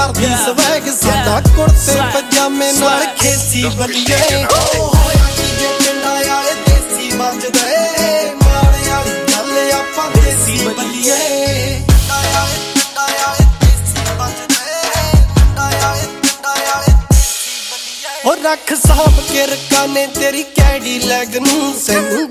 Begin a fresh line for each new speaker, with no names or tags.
करदी स्वैग साडा कुर्ते पजामे नाल खेसी बलिए होया की जे पिंडा वाले देसी बजदे मारे वाली गल आपां देसी बलिए रख साहब के रखा ने तेरी कैडी लैग नूं सैनू